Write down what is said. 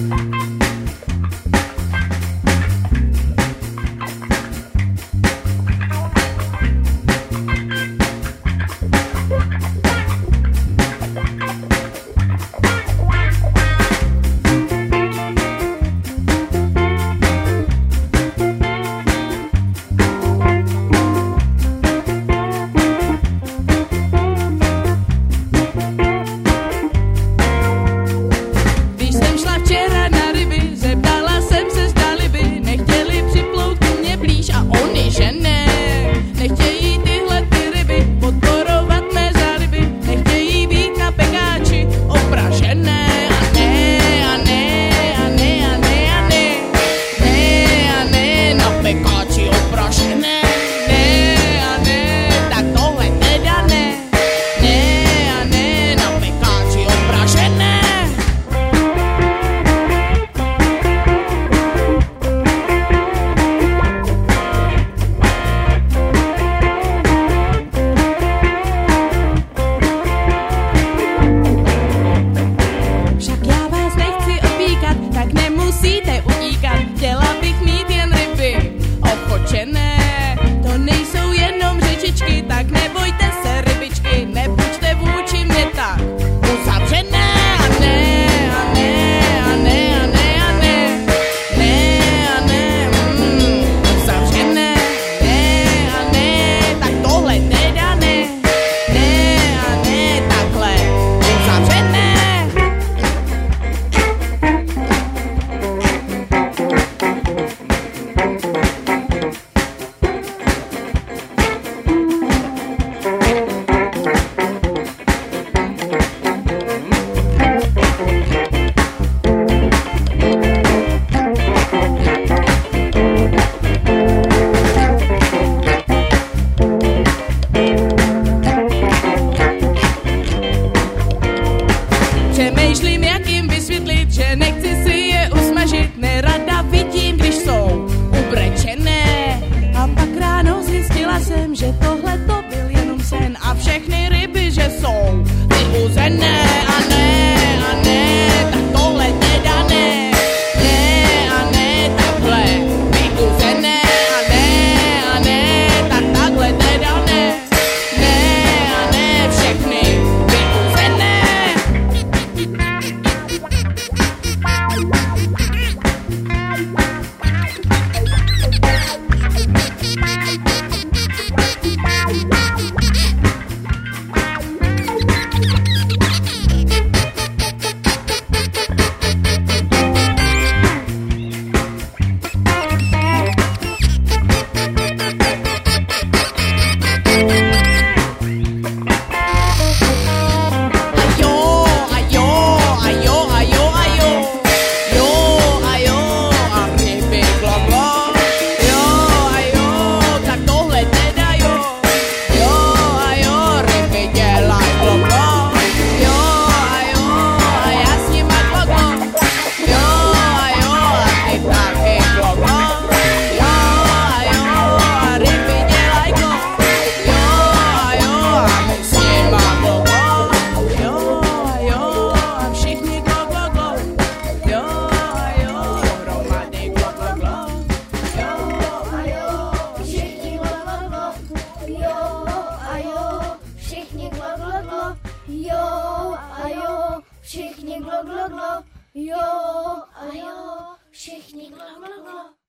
Přemýšlím, jak jim vysvětlit, že nechci si je usmažit, nerada vidím, když jsou ubrečené. A pak ráno zjistila jsem, že tohle to byl jenom sen a všechny ryby, že jsou vyuzené. A ne, tak tohle teda ne. Ne a ne, takhle vyuzené. A ne, tak takhle teda ne. Ne a ne, všechny vyuzené. Jo a jo, všichni glo, glo, glo. Jo a jo, všichni glo, glo, glo.